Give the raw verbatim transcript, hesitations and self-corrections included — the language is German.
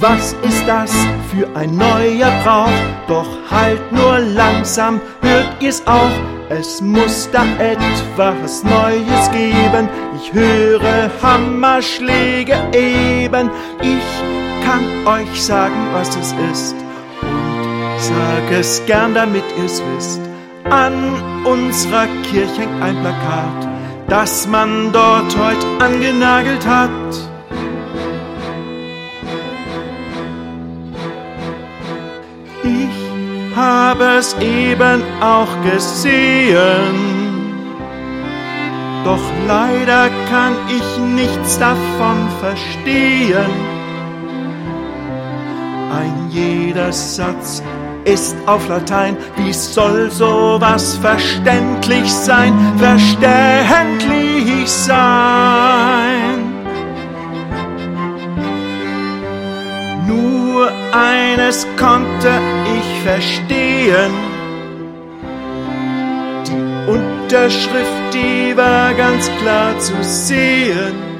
Was ist das für ein neuer Brauch? Doch halt nur langsam, hört ihr's auch? Es muss da etwas Neues geben. Ich höre Hammerschläge eben. Ich kann euch sagen, was es ist, und sag es gern, damit ihr's wisst. An unserer Kirche hängt ein Plakat, das man dort heut angenagelt hat. Ich habe es eben auch gesehen, doch leider kann ich nichts davon verstehen. Ein jeder Satz ist auf Latein, wie soll sowas verständlich sein, verständlich sein? Nur eines konnte ich verstehen: die Unterschrift, die war ganz klar zu sehen.